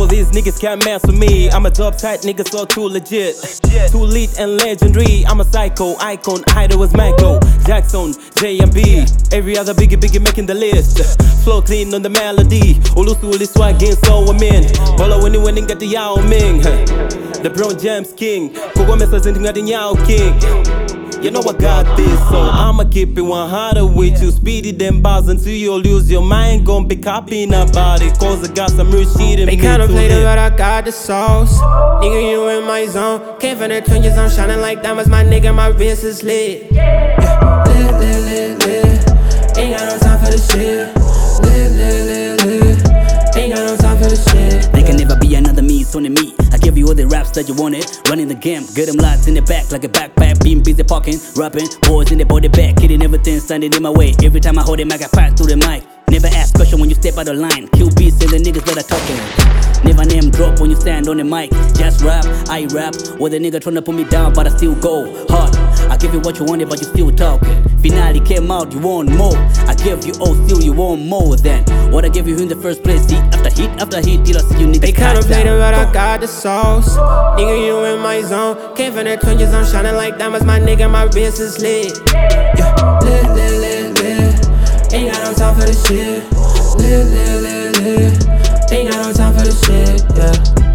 these niggas can't mess with me. I'm a top tight nigga, so too legit. Too lit and legendary. I'm a psycho, icon, idol was Michael Jackson, J&B. Every other biggie making the list. Flow clean on the melody. Ulusuli swagging, so I'm in. Bolo winning got the Yao Ming. LeBron James King. Kogo message into the Yao King. You know I got this, so I'ma keep it 100 with you. Speedy them bars until you lose your mind. Gon' be copying about it, cause I got some real shit in me. They contemplated, but I got the sauce. Nigga, you in my zone. Came from the twinges, I'm shining like diamonds. My nigga, my wrist is lit. Yeah. Lit. Ain't got no time for the shit. Lit. Ain't got no time for the shit. There can never be another me, it's only me. I give you all the raps that you wanted. Running the game, get them lots in the back like a backpack. Being busy parking, rapping, boys in the body back. Hitting everything standing in my way. Every time I hold it, I got fire through the mic. Never ask question when you step out of line. QB say the niggas that are talking. Never name drop when you stand on the mic. Just rap, I rap. Or the nigga tryna put me down, but I still go hard. I give you what you wanted, but you still talking. Finale came out, you want more. I give you all, still you want more than what I gave you in the first place. See, after hit, till I see you niggas. They contemplated, but I got the sauce. Nigga, you in my zone. Came from the twinges, I'm shining like diamonds. My nigga, my wrist is lit. Yeah. Lit. Ain't got no time for the shit. Lit. Ain't got no time for the shit, yeah.